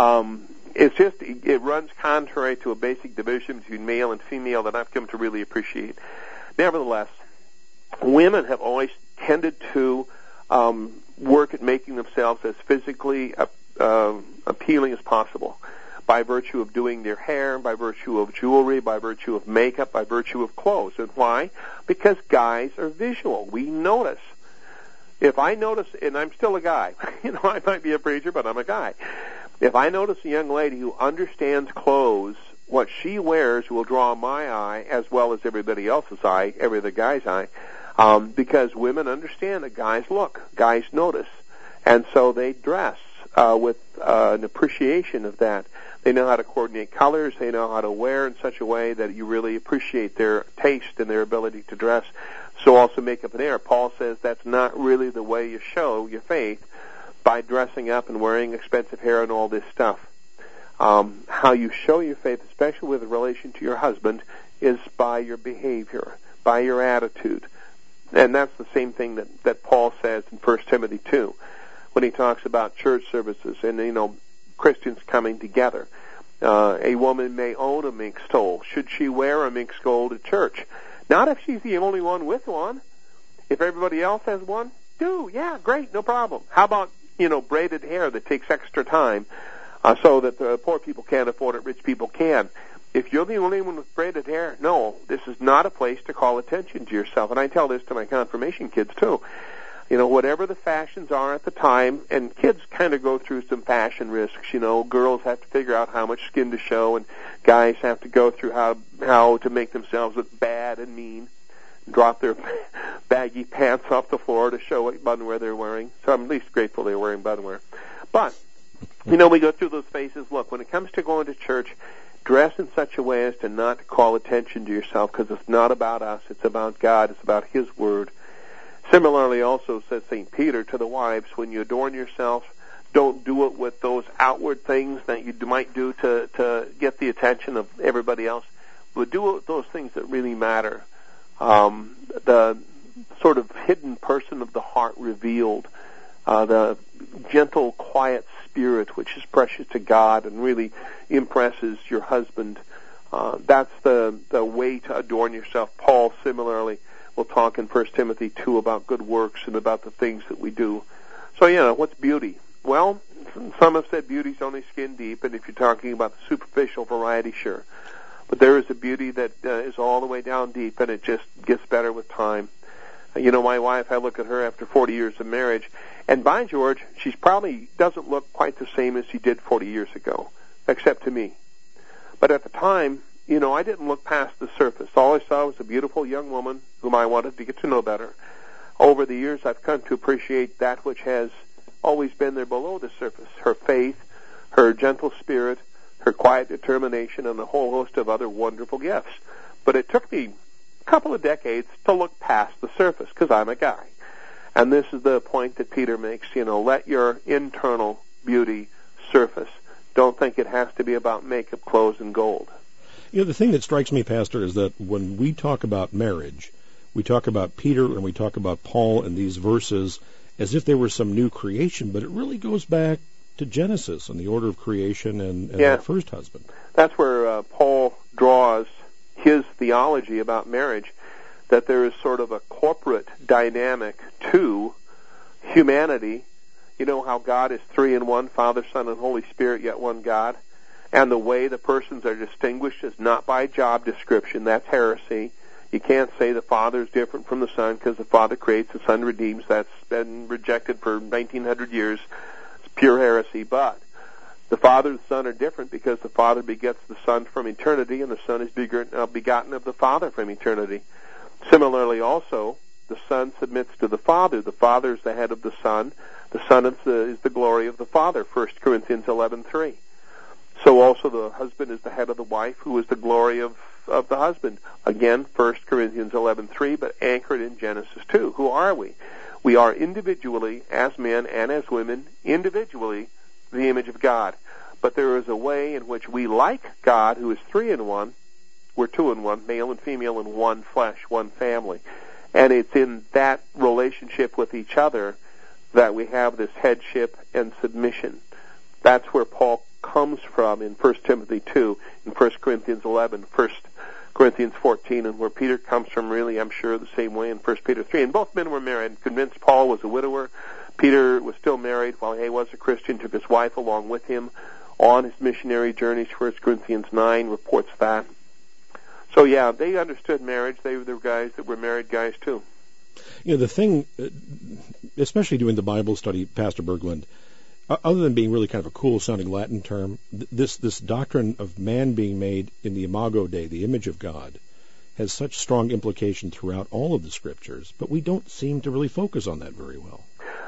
It runs contrary to a basic division between male and female that I've come to really appreciate. Nevertheless, women have always tended to work at making themselves as physically appealing as possible by virtue of doing their hair, by virtue of jewelry, by virtue of makeup, by virtue of clothes. And why? Because guys are visual. We notice. If I notice, and I'm still a guy, I might be a preacher, but I'm a guy. If I notice a young lady who understands clothes, what she wears will draw my eye as well as everybody else's eye, every other guy's eye, because women understand that guys look, guys notice, and so they dress with an appreciation of that. They know how to coordinate colors. They know how to wear in such a way that you really appreciate their taste and their ability to dress. So also makeup and hair. Paul says that's not really the way you show your faith, by dressing up and wearing expensive hair and all this stuff. How you show your faith, especially with relation to your husband, is by your behavior, by your attitude. And that's the same thing that Paul says in 1 Timothy 2 when he talks about church services and, Christians coming together. A woman may own a mink stole. Should she wear a mink stole to church? Not if she's the only one with one. If everybody else has one, yeah, great, no problem. How about, braided hair that takes extra time so that the poor people can't afford it, rich people can? If you're the only one with braided hair, no, this is not a place to call attention to yourself. And I tell this to my confirmation kids, too. Whatever the fashions are at the time, and kids kind of go through some fashion risks. Girls have to figure out how much skin to show, and guys have to go through how to make themselves look bad and mean, drop their baggy pants off the floor to show what buttonwear they're wearing. So I'm at least grateful they're wearing buttonwear. But, we go through those phases. Look, when it comes to going to church, dress in such a way as to not call attention to yourself, because it's not about us. It's about God. It's about His Word. Similarly, also, says St. Peter to the wives, when you adorn yourself, don't do it with those outward things that you might do to get the attention of everybody else, but do it with those things that really matter. The sort of hidden person of the heart revealed, the gentle, quiet spirit which is precious to God and really impresses your husband. That's the way to adorn yourself. Paul, similarly, will talk in 1 Timothy 2 about good works and about the things that we do. So, what's beauty? Well, some have said beauty's only skin deep, and if you're talking about the superficial variety, sure. But there is a beauty that is all the way down deep, and it just gets better with time. My wife, I look at her after 40 years of marriage, and by George, she probably doesn't look quite the same as she did 40 years ago, except to me. But at the time, I didn't look past the surface. All I saw was a beautiful young woman whom I wanted to get to know better. Over the years, I've come to appreciate that which has always been there below the surface, her faith, her gentle spirit, her quiet determination, and a whole host of other wonderful gifts. But it took me a couple of decades to look past the surface, because I'm a guy. And this is the point that Peter makes, let your internal beauty surface. Don't think it has to be about makeup, clothes, and gold. The thing that strikes me, Pastor, is that when we talk about marriage, we talk about Peter and we talk about Paul in these verses as if they were some new creation, but it really goes back to Genesis and the order of creation and that first husband. That's where Paul draws his theology about marriage, that there is sort of a corporate dynamic to humanity. You know how God is three in one, Father, Son, and Holy Spirit, yet one God? And the way the persons are distinguished is not by job description. That's heresy. You can't say the Father is different from the Son because the Father creates, the Son redeems. That's been rejected for 1900 years. It's pure heresy. But the Father and the Son are different because the Father begets the Son from eternity and the Son is begotten of the Father from eternity. Similarly also, the Son submits to the Father. The Father is the head of the Son. The Son is the glory of the Father, 1 Corinthians 11:3. So also the husband is the head of the wife, who is the glory of the husband. Again, 1 Corinthians 11:3, but anchored in Genesis 2. Who are we? We are individually, as men and as women, individually the image of God. But there is a way in which we, like God, who is three in one, we're two in one, male and female in one flesh, one family. And it's in that relationship with each other that we have this headship and submission. That's where Paul comes from in 1 Timothy 2, in 1 Corinthians 11, 1 Corinthians 14, and where Peter comes from really, I'm sure, the same way in 1 Peter 3. And both men were married. Convinced Paul was a widower. Peter was still married while he was a Christian, took his wife along with him on his missionary journeys. 1 Corinthians 9 reports that. So, yeah, they understood marriage. They were the guys that were married guys, too. The thing, especially doing the Bible study, Pastor Berglund, other than being really kind of a cool-sounding Latin term, this doctrine of man being made in the imago Dei, the image of God, has such strong implication throughout all of the Scriptures, but we don't seem to really focus on that very well.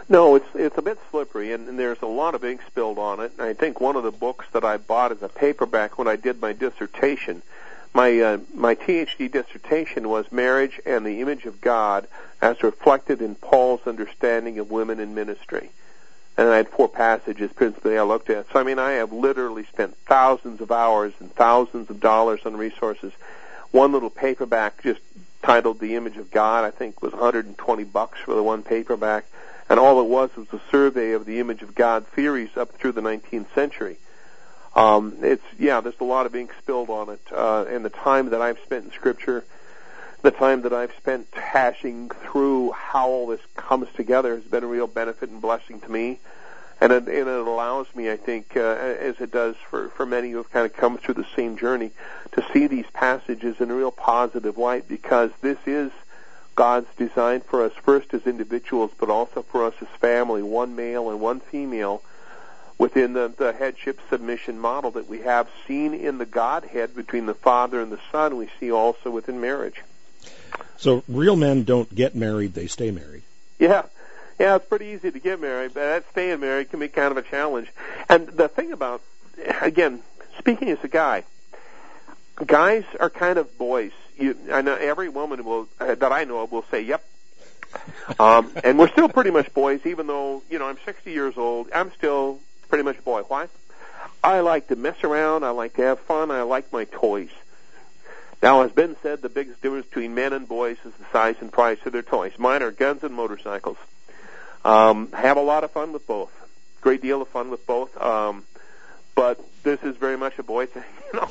No, it's a bit slippery, and there's a lot of ink spilled on it. And I think one of the books that I bought as a paperback when I did my dissertation, my PhD dissertation was Marriage and the Image of God as Reflected in Paul's Understanding of Women in Ministry. And I had 4 passages principally I looked at. So, I mean, I have literally spent thousands of hours and thousands of dollars on resources. One little paperback just titled The Image of God, I think was $120 for the one paperback. And all it was a survey of the image of God theories up through the 19th century. There's a lot of ink spilled on it. And the time that I've spent in Scripture, the time that I've spent hashing through how all this comes together has been a real benefit and blessing to me. And it allows me, I think, as it does for many who have kind of come through the same journey, to see these passages in a real positive light, because this is God's design for us, first as individuals, but also for us as family, one male and one female, within the headship submission model that we have seen in the Godhead between the Father and the Son, we see also within marriage. So real men don't get married, they stay married. Yeah, it's pretty easy to get married, but that staying married can be kind of a challenge. And the thing about, again, speaking as a guy, guys are kind of boys. I know every woman that I know of will say, yep. And we're still pretty much boys, even though, I'm 60 years old. I'm still pretty much a boy. Why? I like to mess around. I like to have fun. I like my toys. Now, as Ben said, the biggest difference between men and boys is the size and price of their toys. Mine are guns and motorcycles. Have a lot of fun with both. Great deal of fun with both. But this is very much a boy thing.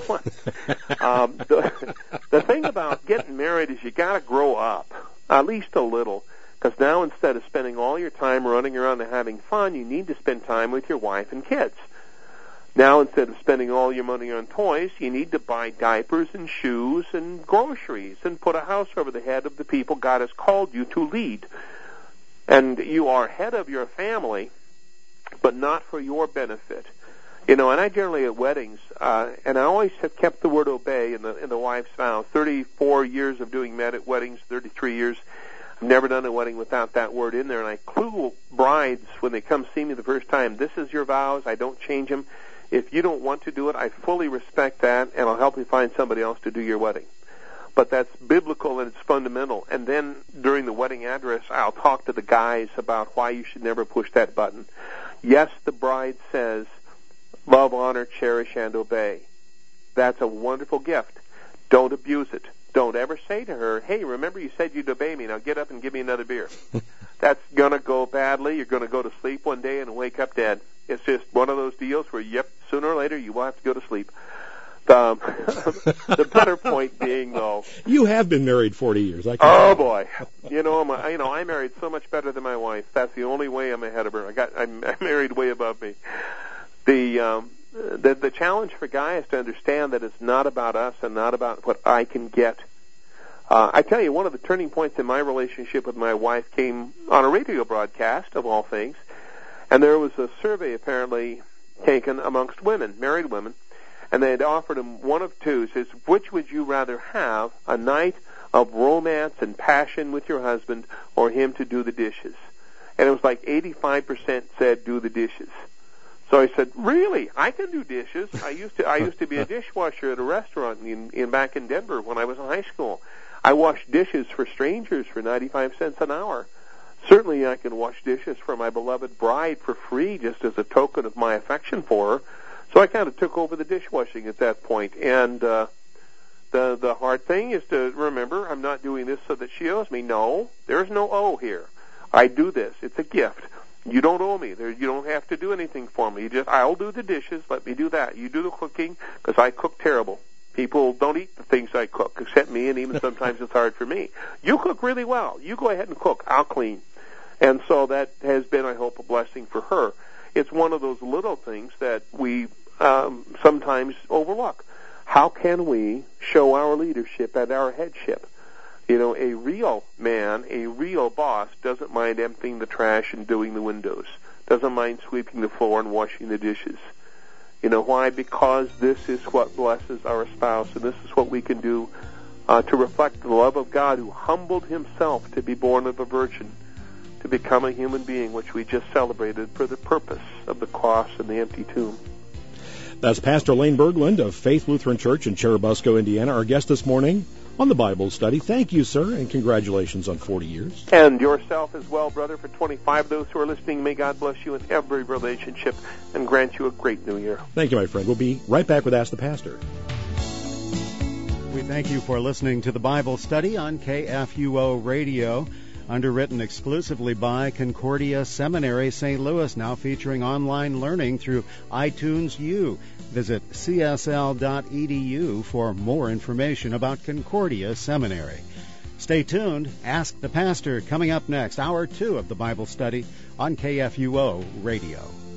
The thing about getting married is you got to grow up, at least a little, because now instead of spending all your time running around and having fun, you need to spend time with your wife and kids. Now instead of spending all your money on toys, you need to buy diapers and shoes and groceries and put a house over the head of the people God has called you to lead. And you are head of your family, but not for your benefit. And I generally at weddings, and I always have kept the word obey in the wife's vows. 34 years of doing weddings, 33 years. I've never done a wedding without that word in there. And I clue brides when they come see me the first time, this is your vows, I don't change them. If you don't want to do it, I fully respect that, and I'll help you find somebody else to do your wedding. But that's biblical and it's fundamental. And then during the wedding address, I'll talk to the guys about why you should never push that button. Yes, the bride says, love, honor, cherish, and obey. That's a wonderful gift. Don't abuse it. Don't ever say to her, hey, remember you said you'd obey me, now get up and give me another beer. That's going to go badly. You're going to go to sleep one day and wake up dead. It's just one of those deals where, sooner or later you will have to go to sleep. The better point being, though, you have been married 40 years. Oh boy, I married so much better than my wife. That's the only way I'm ahead of her. I'm married way above me. The challenge for guys to understand that it's not about us and not about what I can get. I tell you, one of the turning points in my relationship with my wife came on a radio broadcast, of all things, and there was a survey apparently taken amongst women, married women, and they had offered them one of two. It says, which would you rather have, a night of romance and passion with your husband or him to do the dishes? And it was like 85% said do the dishes. So I said, really? I can do dishes. I used to be a dishwasher at a restaurant back in Denver when I was in high school. I washed dishes for strangers for 95 cents an hour. Certainly I can wash dishes for my beloved bride for free just as a token of my affection for her. So I kind of took over the dishwashing at that point. And the hard thing is to remember, I'm not doing this so that she owes me. No, there's no owe here. I do this. It's a gift. You don't owe me. You don't have to do anything for me. I'll do the dishes. Let me do that. You do the cooking, because I cook terrible. People don't eat the things I cook, except me, and even sometimes it's hard for me. You cook really well. You go ahead and cook. I'll clean. And so that has been, I hope, a blessing for her. It's one of those little things that we sometimes overlook. How can we show our leadership and our headship? A real man, a real boss, doesn't mind emptying the trash and doing the windows, doesn't mind sweeping the floor and washing the dishes. You know why? Because this is what blesses our spouse, and this is what we can do to reflect the love of God, who humbled himself to be born of a virgin, to become a human being, which we just celebrated for the purpose of the cross and the empty tomb. That's Pastor Lane Berglund of Faith Lutheran Church in Cherubusco, Indiana, our guest this morning on the Bible Study. Thank you, sir, and congratulations on 40 years. And yourself as well, brother, for 25. Those who are listening, may God bless you in every relationship and grant you a great new year. Thank you, my friend. We'll be right back with Ask the Pastor. We thank you for listening to the Bible Study on KFUO Radio, underwritten exclusively by Concordia Seminary, St. Louis, now featuring online learning through iTunes U. Visit csl.edu for more information about Concordia Seminary. Stay tuned. Ask the Pastor coming up next, Hour 2 of the Bible Study on KFUO Radio.